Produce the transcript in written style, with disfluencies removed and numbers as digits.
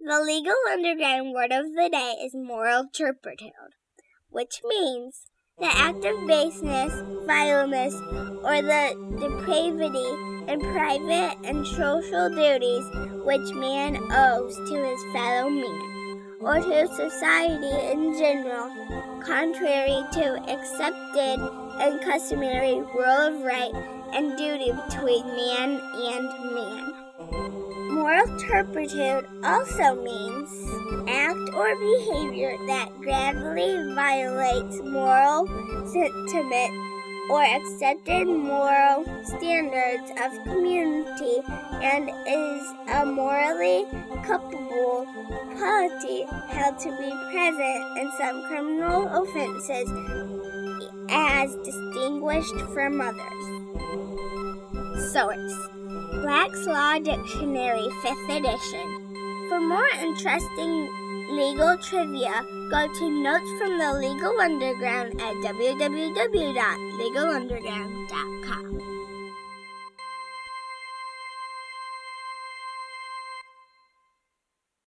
The legal underground word of the day is moral turpitude, which means the act of baseness, vileness, or the depravity in private and social duties which man owes to his fellow man, or to society in general, contrary to accepted and customary rule of right and duty between man and man. Moral turpitude also means act or behavior that gravely violates moral sentiment or accepted moral standards of community and is a morally culpable quality held to be present in some criminal offenses as distinguished from others. Source: Black's Law Dictionary, 5th edition. For more interesting legal trivia, go to Notes from the Legal Underground at www.legalunderground.com.